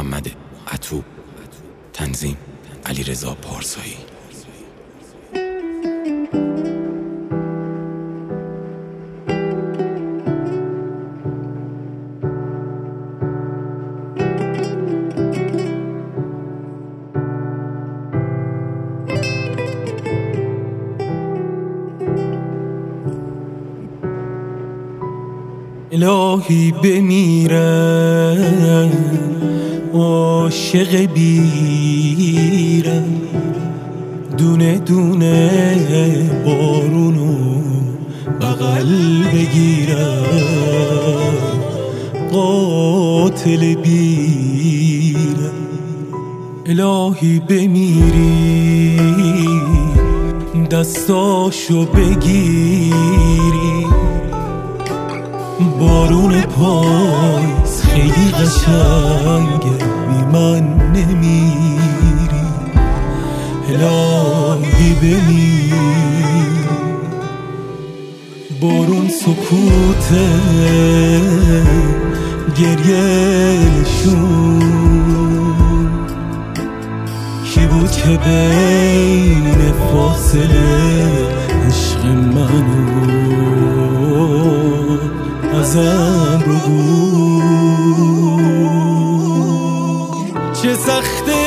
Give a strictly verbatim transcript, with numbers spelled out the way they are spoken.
محمد عطوب. تنظیم علیرضا پارسایی. الهی بمیرم عاشق بیرم، دونه دونه بارونو بغل بگیرم، قاتل بیرم. الهی بمیری دستاشو بگیری، بارون پاییز خیلی قشنگه بی من نمیری. الهی بمیر، بارون سکوته گریهشون، کی بود که بین فاصله عشق منو ازم رو بود. چه سخته